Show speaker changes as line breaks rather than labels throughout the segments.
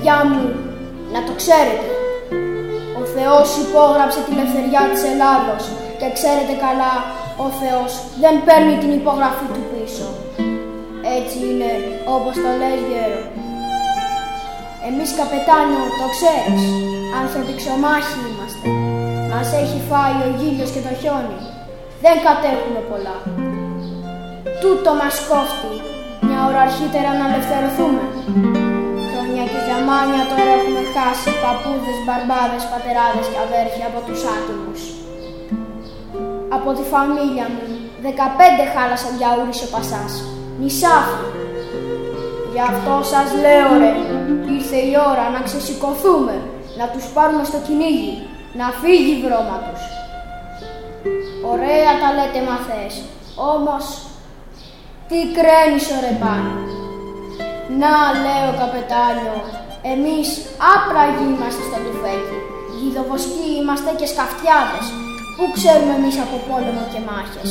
παιδιά μου, να το ξέρετε. Ο Θεός υπόγραψε τη ελευθεριά της Ελλάδος και ξέρετε καλά, ο Θεός δεν παίρνει την υπογραφή του πίσω. Έτσι είναι, όπως το λες, γέρο. Εμείς, καπετάνιο, το ξέρεις, άνθρωποι ξωμάχοι είμαστε. Μας έχει φάει ο γύλιος και το χιόνι. Δεν κατέχουμε πολλά. Τούτο μας κόφτει, μια ώρα αρχίτερα να ελευθερωθούμε. Χρόνια και ζαμάνια τώρα έχουμε χάσει παππούδες, μπαρμπάδες, πατεράδες και αδέρφια από τους άτιμους. Από τη φαμίλια μου, 15 χάλασαν γιαούρις ο Πασάς, νησάφι. Γι' αυτό σας λέω ρε, ήρθε η ώρα να ξεσηκωθούμε, να τους πάρουμε στο κυνήγι, να φύγει η βρώμα τους. Ωραία τα λέτε μαθές, όμως τι κραίνεις πάνω. Να, λέω καπετάνιο, εμείς άπραγοι είμαστε στο τουφέκι, γιδοβοσκοί είμαστε και σκαφτιάδες. Πού ξέρουμε εμείς από πόλεμο και μάχες.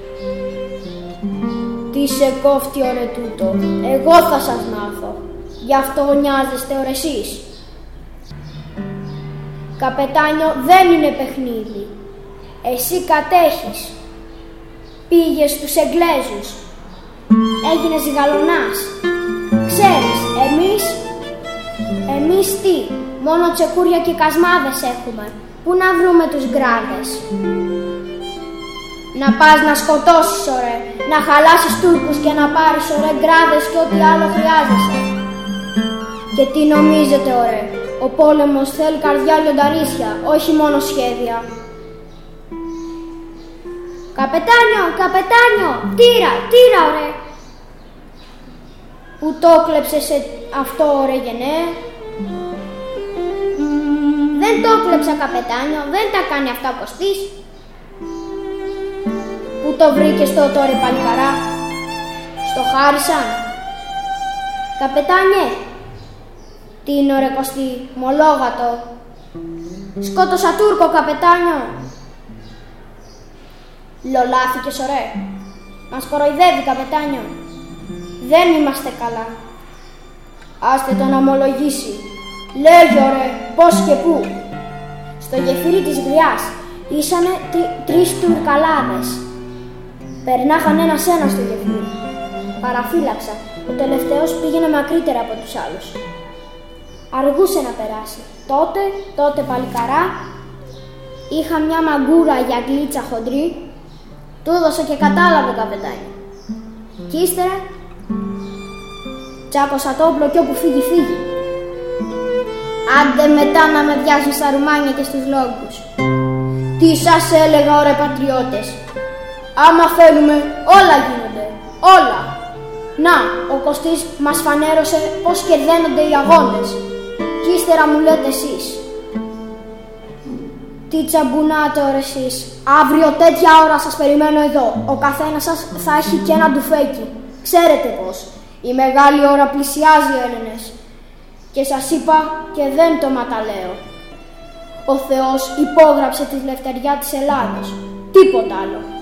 Τι σε κόφτει ωρε τούτο, εγώ θα σας μάθω. Γι' αυτό νοιάζεστε ωρε εσείς. Καπετάνιο, δεν είναι παιχνίδι. Εσύ κατέχεις. Πήγες στους Εγγλέζους. Έγινες γαλονάς. Ξέρεις, εμείς τι, μόνο τσεκούρια και κασμάδες έχουμε. Πού να βρούμε τους γκράδες. Να πας να σκοτώσεις ωρε, να χαλάσεις Τούρκους και να πάρεις ωρε γκράδες και ό,τι άλλο χρειάζεσαι. Και τι νομίζετε ωρε, ο πόλεμος θέλει καρδιά λιονταρίσια, όχι μόνο σχέδια. Καπετάνιο, τύρα ωρε. Που το κλέψες αυτό ωρε γενναίε. Δεν το κλέψα καπετάνιο, δεν τα κάνει αυτά ο Κωστής. Πού το βρήκες τότε ρε παλικαρά, στο χάρισαν. Καπετάνιε, τι είναι ρε Κωστή, μολόγατο. Σκότωσα Τούρκο καπετάνιο. Λολάθηκες ωρε, μας κοροϊδεύει καπετάνιο. Δεν είμαστε καλά. Άστε τον να ομολογήσει. Λέγε ωρε, πώς και πού. Στο γεφύρι της Γριάς ήσανε 3 Τουρκαλάδες. Περνάχαν ένας-ένας στο γεφύρι. Παραφύλαξα. Ο τελευταίος πήγαινε μακρύτερα από τους άλλους. Αργούσε να περάσει. Τότε παλικαρά, είχα μια μαγκούρα για γλίτσα χοντρή. Του έδωσα και κατάλαβε καπετάνιο. Κι ύστερα τσάκωσα το όπλο κι όπου φύγει. Άντε μετά να με βιάζουν στα ρουμάνια και στους λόγους. Τι σας έλεγα ωρε πατριώτες. Άμα θέλουμε όλα γίνονται. Όλα. Να, ο Κωστής μας φανέρωσε πως κερδένονται οι αγώνες. Κι ύστερα μου λέτε εσείς. Τι τσαμπουνάτε ωρε εσείς. Αύριο τέτοια ώρα σας περιμένω εδώ. Ο καθένας σας θα έχει και ένα ντουφέκι. Ξέρετε πως. Η μεγάλη ώρα πλησιάζει, Έλληνες. Και σας είπα και δεν το ματαλέω. Ο Θεός υπόγραψε τη ελευθεριά της Ελλάδος. Τίποτα άλλο.